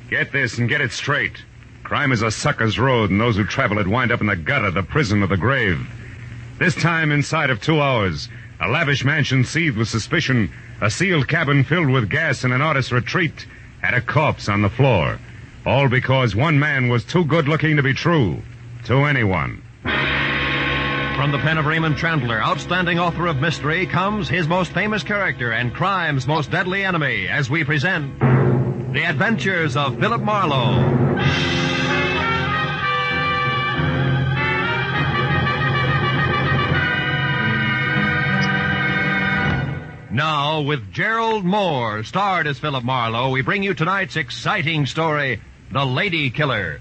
Get this and get it straight. Crime is a sucker's road, and those who travel it wind up in the gutter, the prison, or the grave. This time, inside of 2 hours, a lavish mansion seethed with suspicion, a sealed cabin filled with gas, and an artist's retreat had a corpse on the floor. All because one man was too good-looking to be true to anyone. From the pen of Raymond Chandler, outstanding author of mystery, comes his most famous character and crime's most deadly enemy, as we present The Adventures of Philip Marlowe. Now, with Gerald Moore, starred as Philip Marlowe, we bring you tonight's exciting story, The Lady Killer.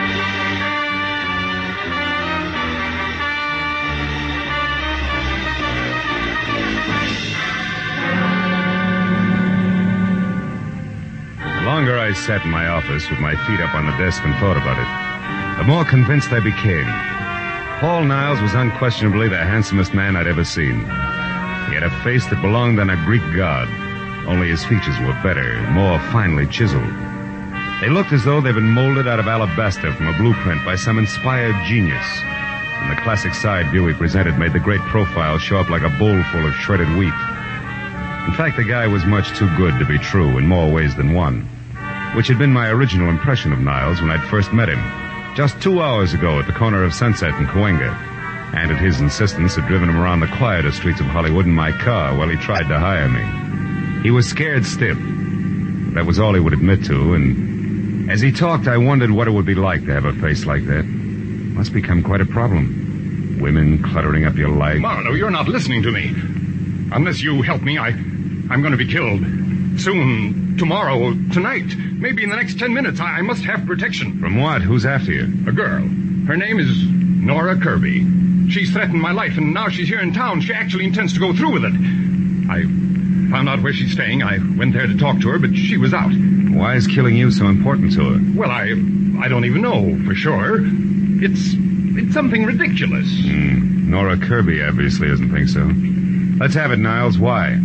The longer I sat in my office with my feet up on the desk and thought about it, the more convinced I became. Paul Niles was unquestionably the handsomest man I'd ever seen. He had a face that belonged on a Greek god, only his features were better, more finely chiseled. They looked as though they'd been molded out of alabaster from a blueprint by some inspired genius. And the classic side view he presented made the great profile show up like a bowl full of shredded wheat. In fact, the guy was much too good to be true in more ways than one, which had been my original impression of Niles when I'd first met him, just 2 hours ago at the corner of Sunset and Cahuenga, and at his insistence had driven him around the quieter streets of Hollywood in my car while he tried to hire me. He was scared stiff. That was all he would admit to, and as he talked, I wondered what it would be like to have a face like that. Must become quite a problem. Women cluttering up your life. Marlowe, you're not listening to me. Unless you help me, I'm going to be killed. Soon, tomorrow, tonight, maybe in the next 10 minutes. I must have protection. From what? Who's after you? A girl. Her name is Nora Kirby. She's threatened my life, and now she's here in town. She actually intends to go through with it. I found out where she's staying. I went there to talk to her, but she was out. Why is killing you so important to her? Well, I don't even know for sure. It's something ridiculous. Nora Kirby obviously doesn't think so. Let's have it, Niles. Why?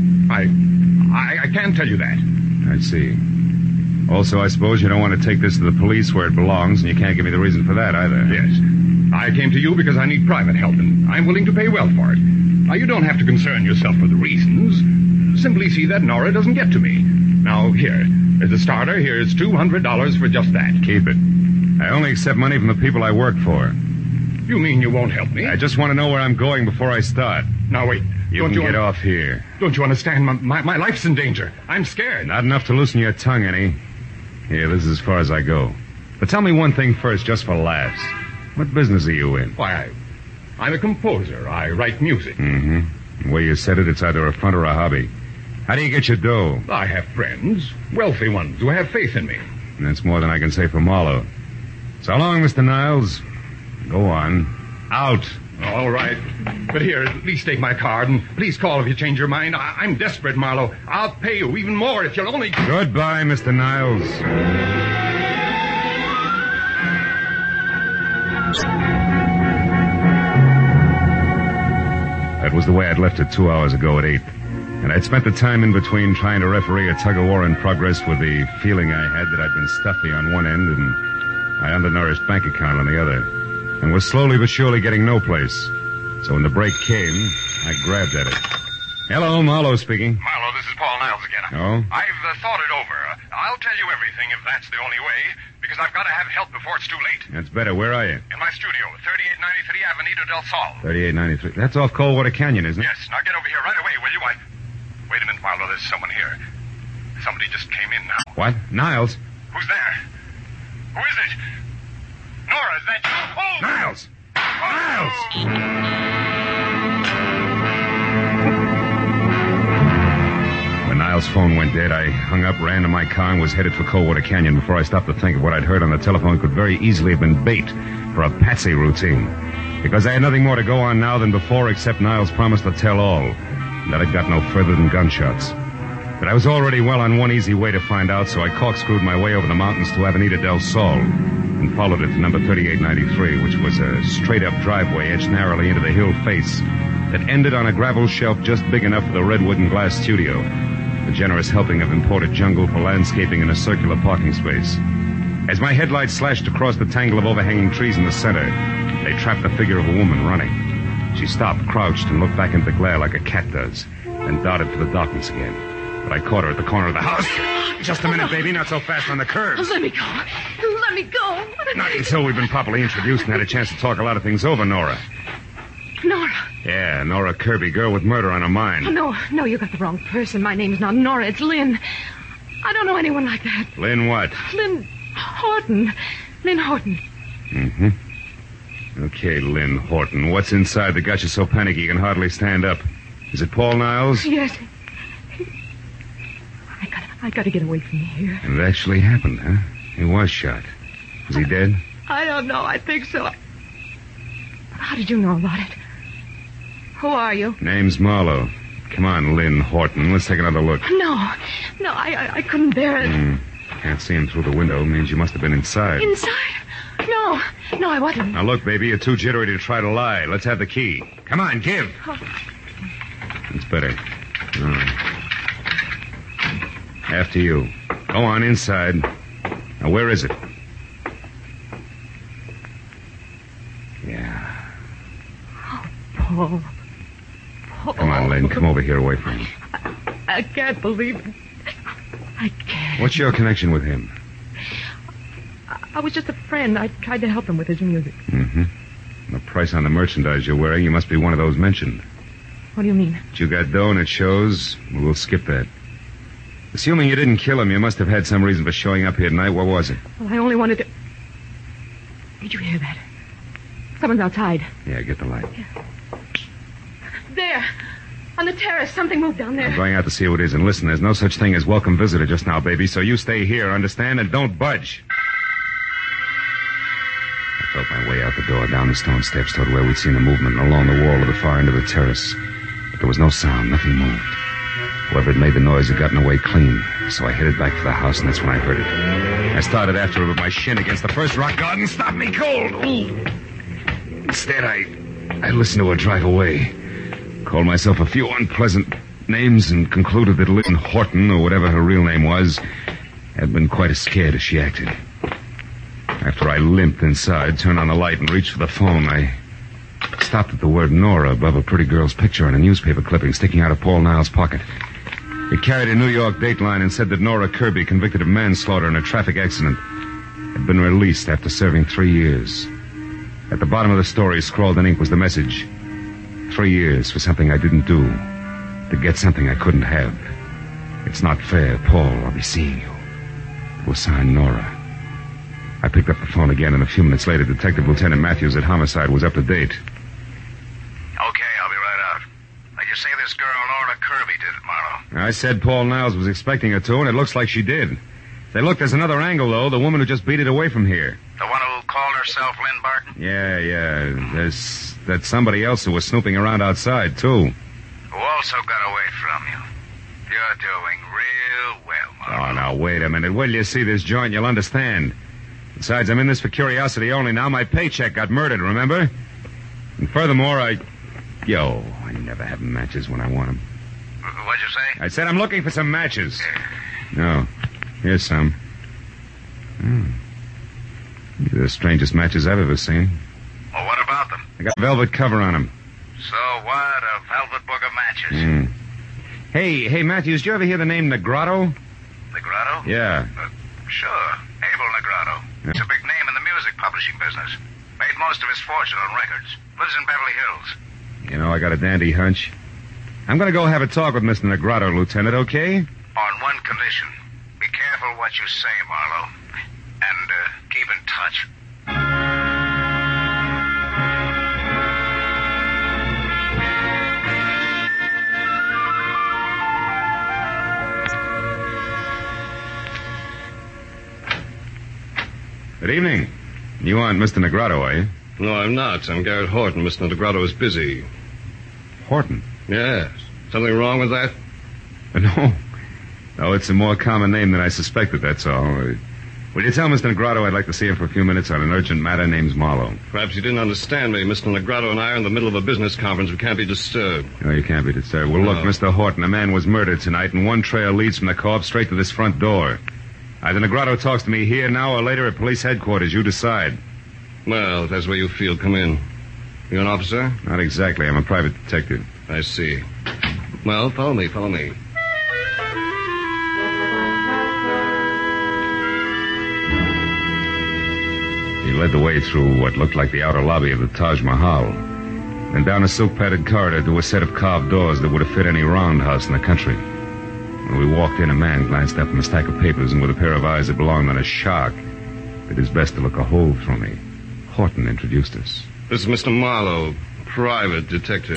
I can't tell you that. I see. Also, I suppose you don't want to take this to the police where it belongs, and you can't give me the reason for that either. Yes. I came to you because I need private help, and I'm willing to pay well for it. Now, you don't have to concern yourself with the reasons. Simply see that Nora doesn't get to me. Now, here, as a starter, here's $200 for just that. Keep it. I only accept money from the people I work for. You mean you won't help me? I just want to know where I'm going before I start. Now, wait. You can get off here. Don't you understand? My life's in danger. I'm scared. Not enough to loosen your tongue any. Here, this is as far as I go. But tell me one thing first, just for laughs. What business are you in? Why, I'm a composer. I write music. Mm-hmm. The way you said it, it's either a front or a hobby. How do you get your dough? I have friends, wealthy ones, who have faith in me. And that's more than I can say for Marlowe. So long, Mr. Niles. Go on. Out. All right. But here, at least take my card, and please call if you change your mind. I'm desperate, Marlowe. I'll pay you even more if you'll only... Goodbye, Mr. Niles. That was the way I'd left it 2 hours ago at 8. And I'd spent the time in between trying to referee a tug-of-war in progress with the feeling I had that I'd been stuffy on one end and my undernourished bank account on the other, and was slowly but surely getting no place. So when the break came, I grabbed at it. Hello, Marlowe speaking. Marlowe, this is Paul Niles again. Oh? I've thought it over. I'll tell you everything if that's the only way, because I've got to have help before it's too late. That's better. Where are you? In my studio, 3893 Avenida del Sol. 3893. That's off Coldwater Canyon, isn't it? Yes. Now get over here right away, will you? Wait a minute, Marlowe. There's someone here. Somebody just came in now. What? Niles? Who's there? Who is it? Nora, is that you? Oh! Niles! Niles! When Niles' phone went dead, I hung up, ran to my car, and was headed for Coldwater Canyon before I stopped to think of what I'd heard on the telephone could very easily have been bait for a patsy routine. Because I had nothing more to go on now than before except Niles' promise to tell all. And that had got no further than gunshots. But I was already well on one easy way to find out, so I corkscrewed my way over the mountains to Avenida del Sol and followed it to number 3893, which was a straight-up driveway edged narrowly into the hill face that ended on a gravel shelf just big enough for the redwood and glass studio, a generous helping of imported jungle for landscaping in a circular parking space. As my headlights slashed across the tangle of overhanging trees in the center, they trapped the figure of a woman running. She stopped, crouched, and looked back into the glare like a cat does, then darted for the darkness again. But I caught her at the corner of the house. Just a minute, baby. Not so fast on the curves. Let me go. Let me go. Not until we've been properly introduced and had a chance to talk a lot of things over, Nora. Nora. Yeah, Nora Kirby, girl with murder on her mind. No, you got the wrong person. My name is not Nora. It's Lynn. I don't know anyone like that. Lynn what? Lynn Horton. Lynn Horton. Mm-hmm. Okay, Lynn Horton. What's inside that got you so panicky you can hardly stand up? Is it Paul Niles? Yes. I gotta get away from here. And it actually happened, huh? He was shot. Is he dead? I don't know. I think so. How did you know about it? Who are you? Name's Marlowe. Come on, Lynn Horton. Let's take another look. No, I couldn't bear it. Can't see him through the window. Means you must have been inside. Inside? No, I wasn't. Now, look, baby, you're too jittery to try to lie. Let's have the key. Come on, give. Oh. It's better. All right. After you. Go on, inside. Now, where is it? Yeah. Oh, Paul. Come on, Lynn. Come over here away from him. I can't believe it. I can't. What's your connection with him? I was just a friend. I tried to help him with his music. Mm-hmm. The price on the merchandise you're wearing, you must be one of those mentioned. What do you mean? But you got dough and it shows. We'll skip that. Assuming you didn't kill him, you must have had some reason for showing up here tonight. What was it? Well, I only wanted to... Did you hear that? Someone's outside. Yeah, get the light. Yeah. There. On the terrace. Something moved down there. I'm going out to see who it is. And listen, there's no such thing as welcome visitor just now, baby. So you stay here, understand? And don't budge. I felt my way out the door, down the stone steps toward where we'd seen the movement, and along the wall of the far end of the terrace. But there was no sound. Nothing moved. Whoever had made the noise had gotten away clean. So I headed back for the house, and that's when I heard it. I started after her with my shin against the first rock garden. Stop me cold! Ooh. Instead, I listened to her drive away. Called myself a few unpleasant names and concluded that Lynn Horton, or whatever her real name was, had been quite as scared as she acted. After I limped inside, turned on the light, and reached for the phone, I stopped at the word Nora above a pretty girl's picture on a newspaper clipping sticking out of Paul Niles' pocket. It carried a New York dateline and said that Nora Kirby, convicted of manslaughter in a traffic accident, had been released after serving 3 years. At the bottom of the story, scrawled in ink, was the message: 3 years for something I didn't do, to get something I couldn't have. It's not fair, Paul. I'll be seeing you. It was signed Nora. I picked up the phone again, and a few minutes later, Detective Lieutenant Matthews at Homicide was up to date. Okay, I'll be right out. Now, you say this girl Nora Kirby did it, Marlowe? I said Paul Niles was expecting her to, and it looks like she did. Say, look, there's another angle, though. The woman who just beat it away from here. The one who called herself Lynn Barton? Yeah. That's somebody else who was snooping around outside, too. Who also got away from you. You're doing real well, Marlowe. Oh, now, wait a minute. Wait till you see this joint, you'll understand. Besides, I'm in this for curiosity only now. My paycheck got murdered, remember? And furthermore, I never have matches when I want them. What'd you say? I said I'm looking for some matches. No. Here's some. These are the strangest matches I've ever seen. Well, what about them? They got a velvet cover on them. So what? A velvet book of matches? Hey, Matthews, did you ever hear the name Negrotto? Negrotto? Yeah. Sure. Abel Negrotto. It's a big name in the music publishing business. Made most of his fortune on records. Lives in Beverly Hills. You know, I got a dandy hunch. I'm going to go have a talk with Mr. Negrotto, Lieutenant, okay? On one condition. Be careful what you say, Marlowe. And keep in touch. Good evening. You aren't Mr. Negrotto, are you? No, I'm not. I'm Garrett Horton. Mr. Negrotto is busy. Horton? Yes. Something wrong with that? No, it's a more common name than I suspected, that's all. Will you tell Mr. Negrotto I'd like to see him for a few minutes on an urgent matter named Marlowe? Perhaps you didn't understand me. Mr. Negrotto and I are in the middle of a business conference. We can't be disturbed. No, you can't be disturbed. Well, look, No. Mr. Horton, a man was murdered tonight, and one trail leads from the co-op straight to this front door. Either Negrado talks to me here now or later at police headquarters. You decide. Well, if that's where you feel, come in. You an officer? Not exactly. I'm a private detective. I see. Well, follow me. He led the way through what looked like the outer lobby of the Taj Mahal, and down a silk-padded corridor to a set of carved doors that would have fit any roundhouse in the country. When we walked in, a man glanced up from a stack of papers and with a pair of eyes that belonged on a shark, did his best to look a hole through me. Horton introduced us. This is Mr. Marlowe, private detective.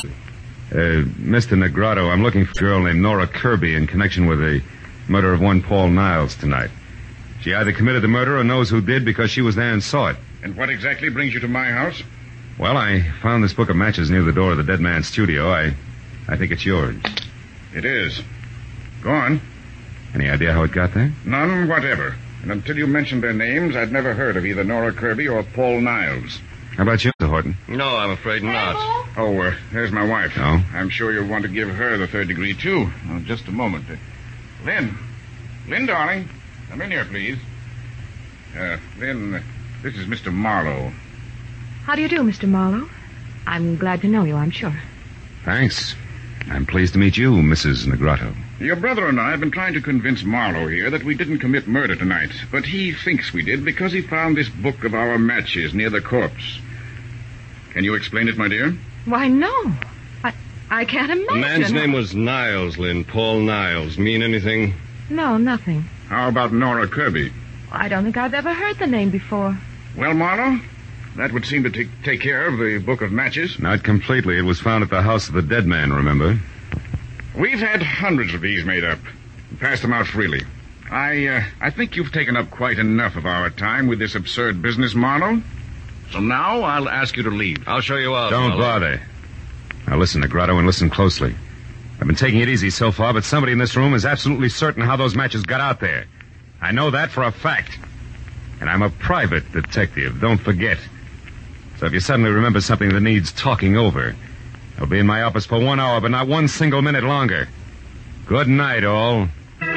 Mr. Negrado, I'm looking for a girl named Nora Kirby in connection with the murder of one Paul Niles tonight. She either committed the murder or knows who did because she was there and saw it. And what exactly brings you to my house? Well, I found this book of matches near the door of the dead man's studio. I think it's yours. It is. Go on. Any idea how it got there? None whatever. And until you mentioned their names, I'd never heard of either Nora Kirby or Paul Niles. How about you, Mr. Horton? No, I'm afraid not. Oh, there's my wife. Oh? I'm sure you'll want to give her the third degree, too. Oh, just a moment. Lynn, darling. Come in here, please. Lynn, this is Mr. Marlowe. How do you do, Mr. Marlowe? I'm glad to know you, I'm sure. Thanks. I'm pleased to meet you, Mrs. Negrado. Your brother and I have been trying to convince Marlowe here that we didn't commit murder tonight, but he thinks we did because he found this book of our matches near the corpse. Can you explain it, my dear? Why, no. I can't imagine. The man's name was Niles, Lynn. Paul Niles. Mean anything? No, nothing. How about Nora Kirby? I don't think I've ever heard the name before. Well, Marlowe, that would seem to take care of the book of matches. Not completely. It was found at the house of the dead man, remember? We've had hundreds of these made up. Passed them out freely. I think you've taken up quite enough of our time with this absurd business, Marlowe. So now I'll ask you to leave. I'll show you out. Don't Marlowe. bother. Now listen, Negrado, and listen closely. I've been taking it easy so far, but somebody in this room is absolutely certain how those matches got out there. I know that for a fact. And I'm a private detective, don't forget. So if you suddenly remember something that needs talking over, I'll be in my office for 1 hour, but not one single minute longer. Good night, all.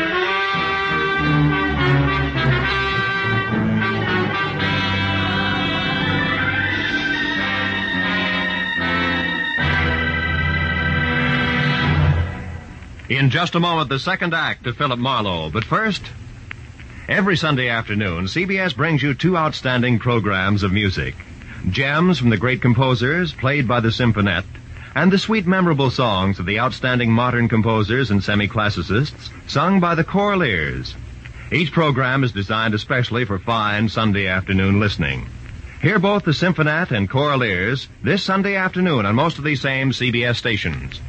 In just a moment, the second act of Philip Marlowe. But first, every Sunday afternoon, CBS brings you two outstanding programs of music. Gems from the great composers, played by the Symphonette, and the sweet, memorable songs of the outstanding modern composers and semi-classicists, sung by the Choraleers. Each program is designed especially for fine Sunday afternoon listening. Hear both the Symphonette and Choraleers this Sunday afternoon on most of these same CBS stations.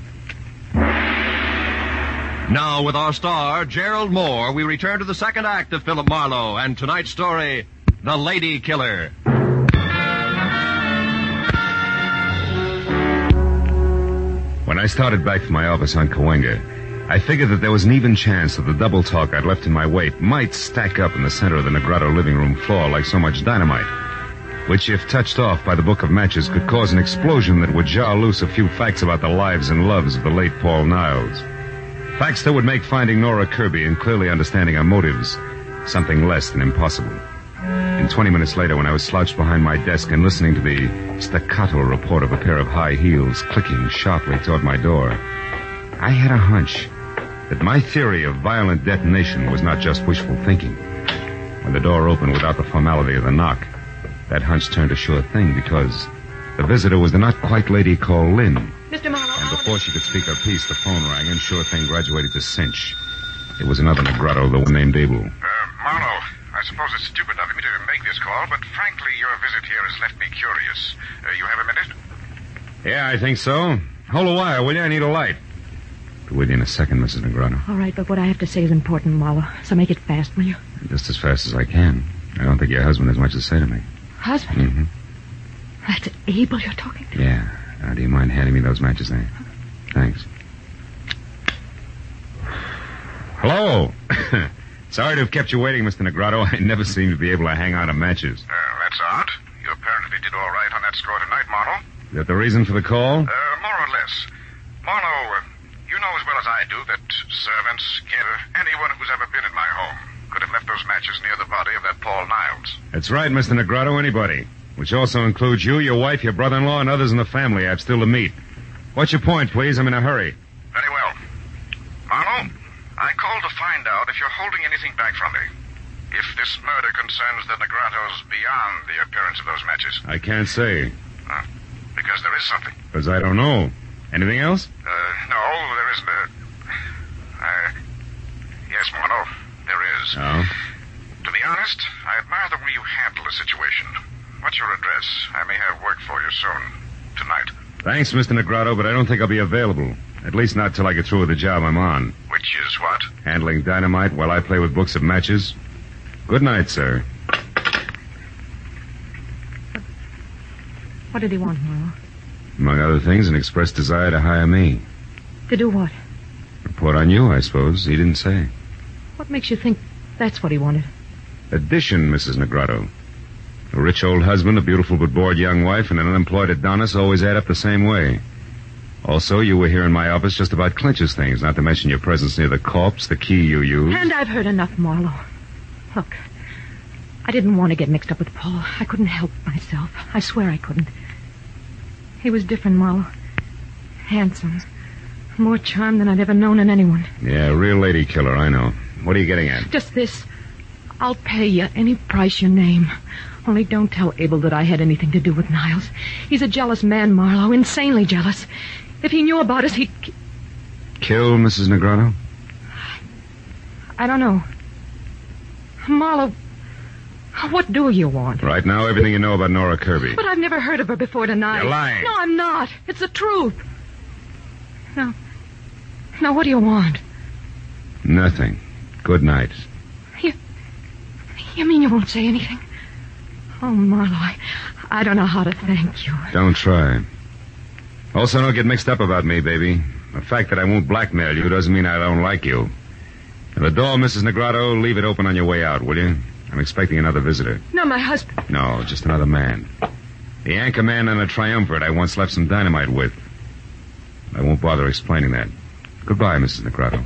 Now, with our star, Gerald Moore, we return to the second act of Philip Marlowe and tonight's story, The Lady Killer. When I started back to my office on Cahuenga, I figured that there was an even chance that the double talk I'd left in my wake might stack up in the center of the Negrado living room floor like so much dynamite, which, if touched off by the book of matches, could cause an explosion that would jar loose a few facts about the lives and loves of the late Paul Niles. Facts that would make finding Nora Kirby and clearly understanding her motives something less than impossible. And 20 minutes later, when I was slouched behind my desk and listening to the staccato report of a pair of high heels clicking sharply toward my door, I had a hunch that my theory of violent detonation was not just wishful thinking. When the door opened without the formality of the knock, that hunch turned a sure thing because the visitor was the not-quite lady called Lynn. Mr. Marlowe. And before she could speak her piece, the phone rang and sure thing graduated to cinch. It was another Negrado, the one named Abel. Marlowe, I suppose it's stupid of me to make this call, but frankly, your visit here has left me curious. You have a minute? Yeah, I think so. Hold a wire, will you? I need a light. Be with you in a second, Mrs. Negrado. All right, but what I have to say is important, Marlowe, so make it fast, will you? Just as fast as I can. I don't think your husband has much to say to me. Husband? Mm-hmm. That's Abel you're talking to? Yeah. Now, do you mind handing me those matches there? Thanks. Hello. Sorry to have kept you waiting, Mr. Negrado. I never seem to be able to hang on to matches. That's odd. You apparently did all right on that score tonight, Marlowe. Is that the reason for the call? More or less. Marlowe, you know as well as I do that servants, anyone who's ever been in my home, could have left those matches near the body of that Paul Niles. That's right, Mr. Negrato, anybody. Which also includes you, your wife, your brother-in-law, and others in the family I've still to meet. What's your point, please? I'm in a hurry. Very well. Marlowe, I called to find out if you're holding anything back from me. If this murder concerns the Negratos beyond the appearance of those matches. I can't say. Because there is something. Because I don't know. Anything else? No, there isn't. Yes, Marlowe, there is. Oh? To be honest, I admire the way you handle the situation. What's your address? I may have work for you soon. Tonight. Thanks, Mr. Negrato, but I don't think I'll be available. At least not till I get through with the job I'm on. Which is what? Handling dynamite while I play with books of matches. Good night, sir. What did he want, Marlowe? Among other things, an express desire to hire me. To do what? Report on you, I suppose. He didn't say. What makes you think that's what he wanted? Addition, Mrs. Negrato. A rich old husband, a beautiful but bored young wife, and an unemployed Adonis always add up the same way. Also, you were here in my office just about clinches things, not to mention your presence near the corpse, the key you used. And I've heard enough, Marlowe. Look, I didn't want to get mixed up with Paul. I couldn't help myself. I swear I couldn't. He was different, Marlowe. Handsome. More charm than I'd ever known in anyone. Yeah, real lady killer, I know. What are you getting at? Just this. I'll pay you any price you name. Only don't tell Abel that I had anything to do with Niles. He's a jealous man, Marlowe. Insanely jealous. If he knew about us, he'd... Kill Mrs. Negrato? I don't know. Marlowe, what do you want? Right now, everything you know about Nora Kirby. But I've never heard of her before tonight. You're lying. No, I'm not. It's the truth. Now, what do you want? Nothing. Good night. You mean you won't say anything? Oh, Marlowe, I don't know how to thank you. Don't try. Also, don't get mixed up about me, baby. The fact that I won't blackmail you doesn't mean I don't like you. And the door, Mrs. Negrato, leave it open on your way out, will you? I'm expecting another visitor. No, my husband. No, just another man. The anchor man on a triumvirate I once left some dynamite with. I won't bother explaining that. Goodbye, Mrs. Negrato.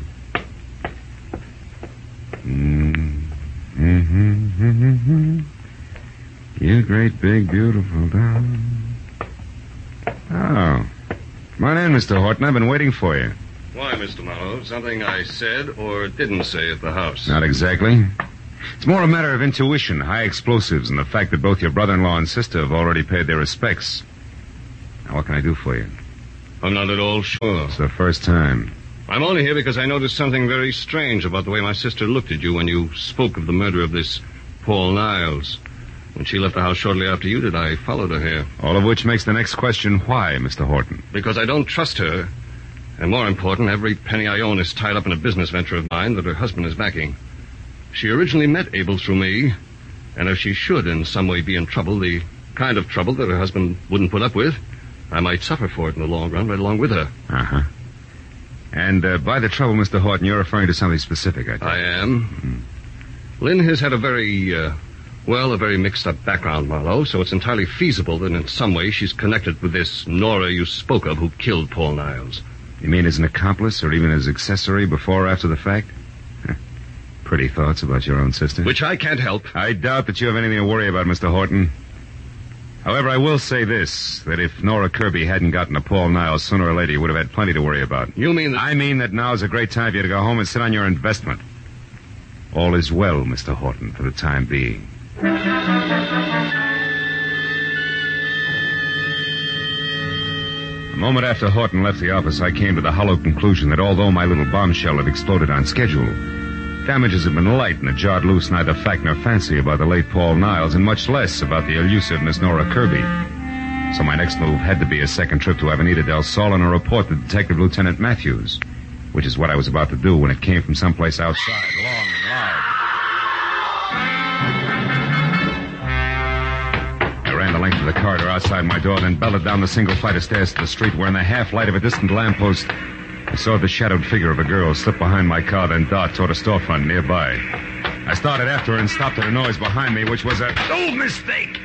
You great, big, beautiful doll. Oh. Come on in, Mr. Horton. I've been waiting for you. Why, Mr. Marlowe? Something I said or didn't say at the house? Not exactly. It's more a matter of intuition, high explosives, and the fact that both your brother-in-law and sister have already paid their respects. Now, what can I do for you? I'm not at all sure. It's the first time. I'm only here because I noticed something very strange about the way my sister looked at you when you spoke of the murder of this Paul Niles. When she left the house shortly after you did, I followed her here. All of which makes the next question, why, Mr. Horton? Because I don't trust her. And more important, every penny I own is tied up in a business venture of mine that her husband is backing. She originally met Abel through me, and if she should in some way be in trouble, the kind of trouble that her husband wouldn't put up with, I might suffer for it in the long run right along with her. Uh-huh. And by the trouble, Mr. Horton, you're referring to something specific, I think. I am. Lynn has had a very mixed-up background, Marlowe, so it's entirely feasible that in some way she's connected with this Nora you spoke of who killed Paul Niles. You mean as an accomplice or even as accessory before or after the fact? Pretty thoughts about your own sister. Which I can't help. I doubt that you have anything to worry about, Mr. Horton. However, I will say this, that if Nora Kirby hadn't gotten to Paul Niles, sooner or later you would have had plenty to worry about. You mean that... I mean that now's a great time for you to go home and sit on your investment. All is well, Mr. Horton, for the time being. A moment after Horton left the office, I came to the hollow conclusion that although my little bombshell had exploded on schedule, damages had been light and it jarred loose neither fact nor fancy about the late Paul Niles and much less about the elusive Miss Nora Kirby. So my next move had to be a second trip to Avenida del Sol and a report to Detective Lieutenant Matthews, which is what I was about to do when it came from someplace outside, long and loud. I ran the length of the corridor outside my door, then belted down the single flight of stairs to the street where in the half-light of a distant lamppost I saw the shadowed figure of a girl slip behind my car, then dart toward a storefront nearby. I started after her and stopped at a noise behind me, which was a... Oh, mistake!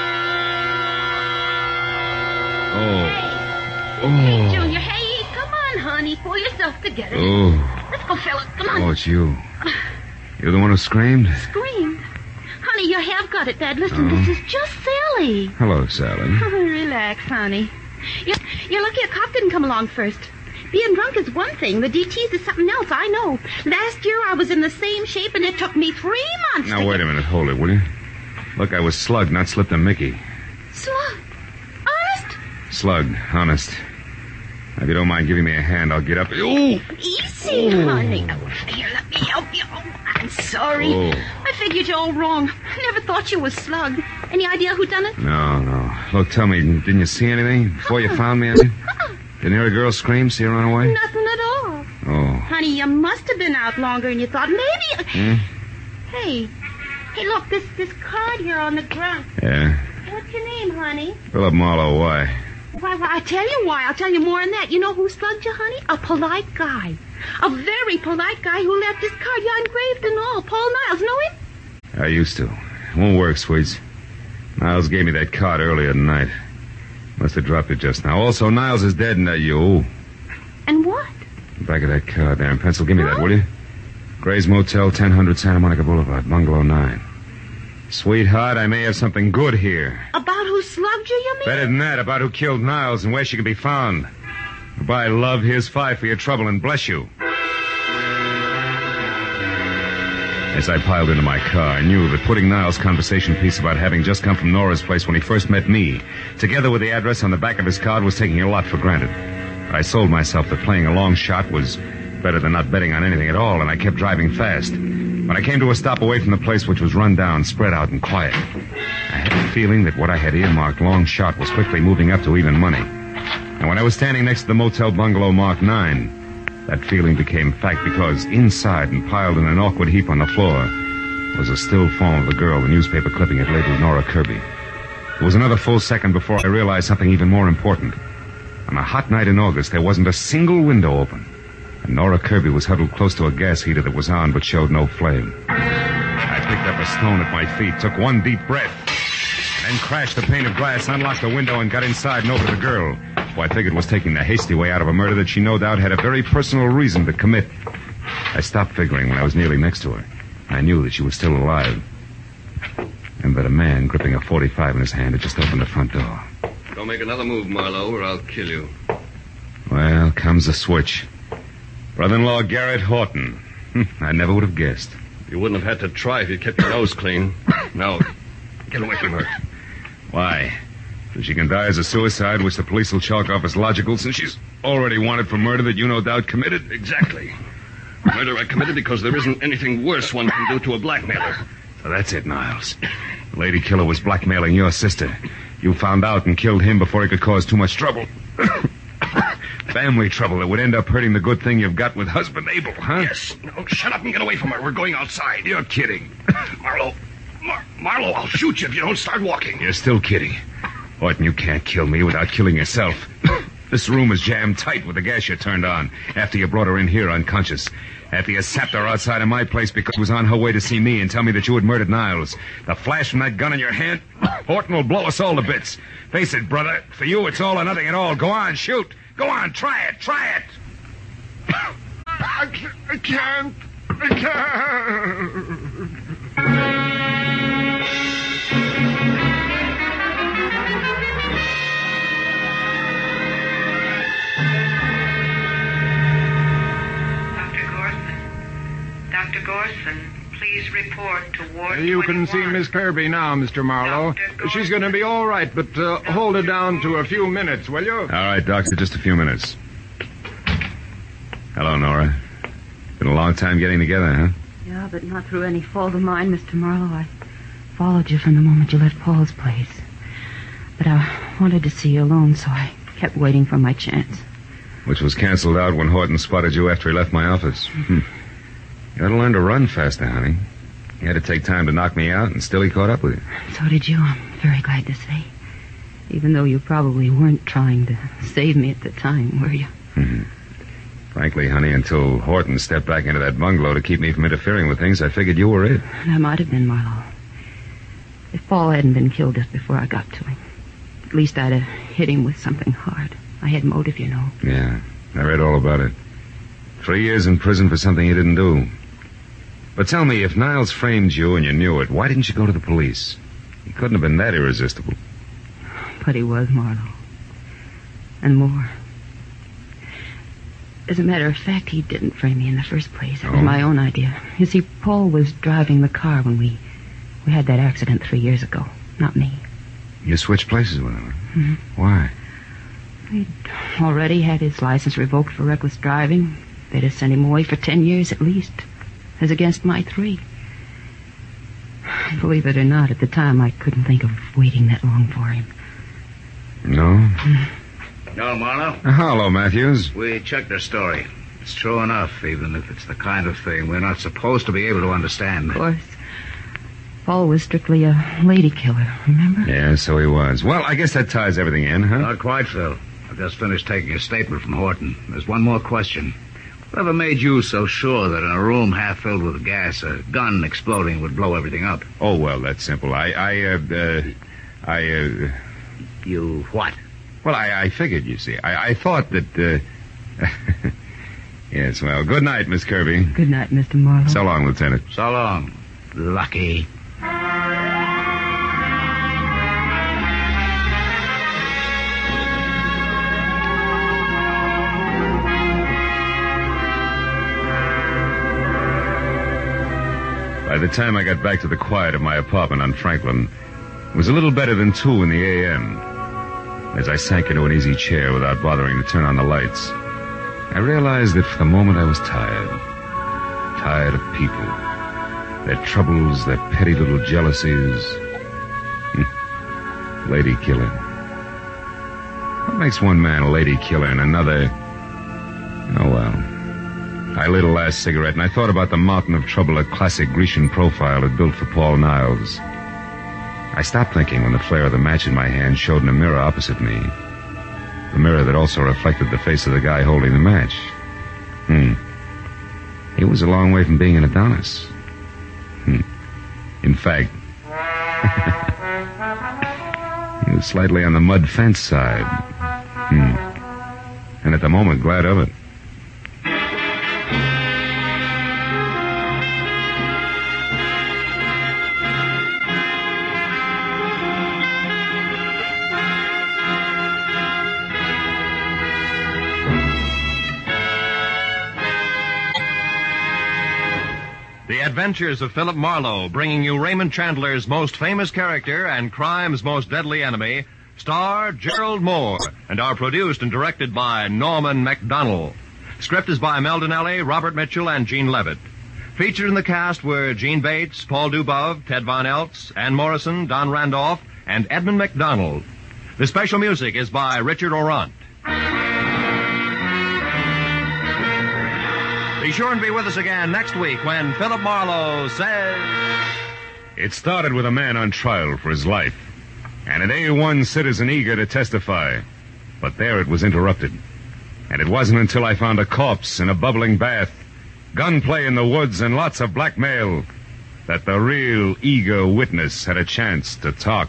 Hey, Junior, hey, come on honey. Pull yourself together. Oh. Let's go, fella. Come on. Oh, it's you. You're the one who screamed? Screamed. Honey, you have got it bad. Listen, this is just Sally. Hello, Sally. Relax, honey. You're lucky a cop didn't come along first. Being drunk is one thing. The DTs is something else, I know. Last year I was in the same shape, and it took me 3 months Now, wait a minute. Hold it, will you? Look, I was slugged, not slipped a Mickey. Slug? Honest? Slugged, honest. Now, if you don't mind giving me a hand, I'll get up. Ooh! Easy, honey. Oh, here, let me help you. Oh, I'm sorry. Oh. I figured you all wrong. I never thought you was slugged. Any idea who done it? No. Look, tell me, didn't you see anything before you found me? Didn't hear a girl scream, see her run away? Nothing at all. Oh. Honey, you must have been out longer than you thought. Maybe... Hey, look, this card here on the ground. Yeah? What's your name, honey? Philip Marlowe, why? Why, I tell you why. I'll tell you more than that. You know who slugged you, honey? A polite guy. A very polite guy who left his card. Yeah, engraved and all. Paul Niles. Know him? I used to. It won't work, Sweets. Niles gave me that card earlier tonight. Must have dropped it just now. Also, Niles is dead, and you. And what? Back of that card there in pencil. Give me that, will you? Gray's Motel, 1000 Santa Monica Boulevard, Bungalow 9. Sweetheart, I may have something good here. About who slugged you, you mean? Better than that, about who killed Niles and where she can be found. Goodbye, love. Here's 5 for your trouble, and bless you. As I piled into my car, I knew that putting Niles' conversation piece about having just come from Nora's place when he first met me, together with the address on the back of his card, was taking a lot for granted. But I sold myself that playing a long shot was better than not betting on anything at all, and I kept driving fast. When I came to a stop away from the place, which was run down, spread out, and quiet, I had the feeling that what I had earmarked long shot was quickly moving up to even money. And when I was standing next to the motel bungalow marked 9, that feeling became fact because inside and piled in an awkward heap on the floor was a still form of the girl, the newspaper clipping had labeled Nora Kirby. It was another full second before I realized something even more important. On a hot night in August, there wasn't a single window open, and Nora Kirby was huddled close to a gas heater that was on but showed no flame. I picked up a stone at my feet, took one deep breath, then crashed the pane of glass, unlocked the window, and got inside and over to the girl, who I figured was taking the hasty way out of a murder that she no doubt had a very personal reason to commit. I stopped figuring when I was nearly next to her. I knew that she was still alive, and that a man gripping a .45 in his hand had just opened the front door. Don't make another move, Marlowe, or I'll kill you. Well, comes the switch. Brother-in-law Garrett Horton. I never would have guessed. You wouldn't have had to try if you kept your nose clean. Now, get away from her. Why? So she can die as a suicide, which the police will chalk off as logical, since she's already wanted for murder that you no doubt committed? Exactly. Murder I committed because there isn't anything worse one can do to a blackmailer. So that's it, Niles. The lady killer was blackmailing your sister. You found out and killed him before he could cause too much trouble. Family trouble that would end up hurting the good thing you've got with husband Abel, huh? Yes. Now, shut up and get away from her. We're going outside. You're kidding. Marlowe, I'll shoot you if you don't start walking. You're still kidding. Horton, you can't kill me without killing yourself. This room is jammed tight with the gas you turned on after you brought her in here unconscious. After you sapped her outside of my place because she was on her way to see me and tell me that you had murdered Niles. The flash from that gun in your hand, Horton will blow us all to bits. Face it, brother. For you, it's all or nothing at all. Go on, shoot. Go on, try it. I can't. Dr. Gorson, please report to Ward 21. You can see Miss Kirby now, Mr. Marlowe. She's going to be all right, but hold her down to a few minutes, will you? All right, Doctor, just a few minutes. Hello, Nora. Been a long time getting together, huh? Yeah, but not through any fault of mine, Mr. Marlowe. I followed you from the moment you left Paul's place. But I wanted to see you alone, so I kept waiting for my chance. Which was canceled out when Horton spotted you after he left my office. You ought to learn to run faster, honey. You had to take time to knock me out, and still he caught up with you. So did you, I'm very glad to say. Even though you probably weren't trying to save me at the time, were you? Frankly, honey, until Horton stepped back into that bungalow to keep me from interfering with things, I figured you were it. That might have been, Marlowe. If Paul hadn't been killed just before I got to him, at least I'd have hit him with something hard. I had motive, you know. Yeah. I read all about it. 3 years in prison for something you didn't do. But tell me, if Niles framed you and you knew it, why didn't you go to the police? He couldn't have been that irresistible. But he was, Marlowe. And more. As a matter of fact, he didn't frame me in the first place. It was my own idea. You see, Paul was driving the car when we had that accident 3 years ago. Not me. You switched places with him? Mm-hmm. Why? He'd already had his license revoked for reckless driving. They'd have sent him away for 10 years at least, as against my 3. Believe it or not, at the time I couldn't think of waiting that long for him. No? No, Marlowe? Hello, Matthews. We checked the story. It's true enough, even if it's the kind of thing we're not supposed to be able to understand. Of course. Paul was strictly a lady killer, remember? Yeah, so he was. Well, I guess that ties everything in, huh? Not quite, Phil. I've just finished taking a statement from Horton. There's one more question. Whatever made you so sure that in a room half filled with gas, a gun exploding would blow everything up? Oh, well, that's simple. You what? Well, I figured, you see. I thought that, Yes, well, good night, Miss Kirby. Good night, Mr. Marlowe. So long, Lieutenant. So long. Lucky. By the time I got back to the quiet of my apartment on Franklin, it was a little better than 2 in the a.m. As I sank into an easy chair without bothering to turn on the lights, I realized that for the moment I was tired. Tired of people. Their troubles, their petty little jealousies. Lady killer. What makes one man a lady killer and another... Oh, well. I lit a last cigarette, and I thought about the mountain of trouble a classic Grecian profile had built for Paul Niles. I stopped thinking when the flare of the match in my hand showed in a mirror opposite me. The mirror that also reflected the face of the guy holding the match. He was a long way from being an Adonis. In fact, he was slightly on the mud fence side. And at the moment, glad of it. The Adventures of Philip Marlowe, bringing you Raymond Chandler's most famous character and crime's most deadly enemy, star Gerald Moore, and are produced and directed by Norman MacDonald. Script is by Mel Donnelly, Robert Mitchell, and Gene Levitt. Featured in the cast were Gene Bates, Paul Dubov, Ted Von Eltz, Ann Morrison, Don Randolph, and Edmund MacDonald. The special music is by Richard Orant. Be sure and be with us again next week when Philip Marlowe says... It started with a man on trial for his life, and an A1 citizen eager to testify. But there it was interrupted. And it wasn't until I found a corpse in a bubbling bath, gunplay in the woods, and lots of blackmail that the real eager witness had a chance to talk.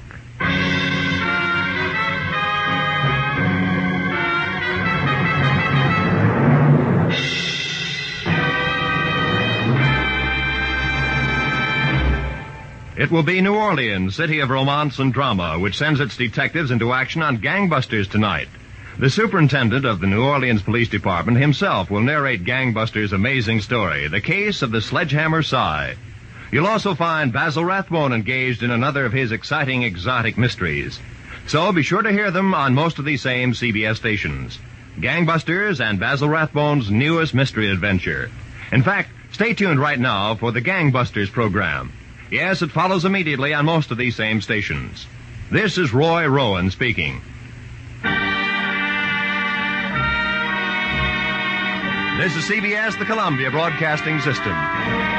It will be New Orleans, city of romance and drama, which sends its detectives into action on gangbusters tonight. The superintendent of the New Orleans Police Department himself will narrate Gangbusters' amazing story, The Case of the Sledgehammer Sigh. You'll also find Basil Rathbone engaged in another of his exciting exotic mysteries. So be sure to hear them on most of these same CBS stations. Gangbusters and Basil Rathbone's newest mystery adventure. In fact, stay tuned right now for the Gangbusters program. Yes, it follows immediately on most of these same stations. This is Roy Rowan speaking. This is CBS, the Columbia Broadcasting System.